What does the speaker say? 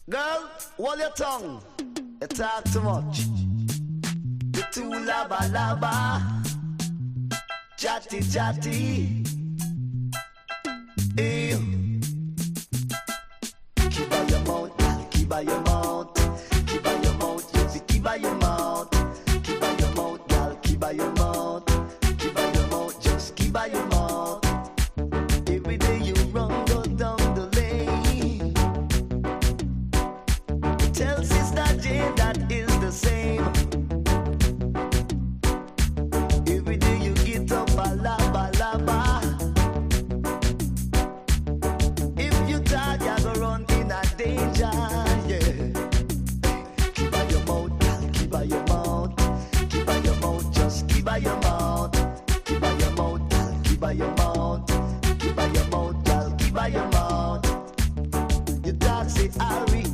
Girl, hold your tongue. You talk too much. You too laba laba. Chatty chatty. Ew. Keep by your mouth, girl. Keep by your mouth. Keep by your mouth. Yes, keep by your mouth. Keep by your mouth, girl. Keep by your mouth. Keep by your mouth. Just keep by your mouth. Every day you run, go down the lane. Tell Sister Jane that is the same. Every day you get up a laba laba. If you tired, you go run in a danger, yeah. Keep by your mouth, girl, keep by your mouth. Keep by your mouth, just keep by your mouth. Keep by your mouth, girl, keep by your mouth. Keep by your mouth, girl, keep by your mouth. You talk say Harry,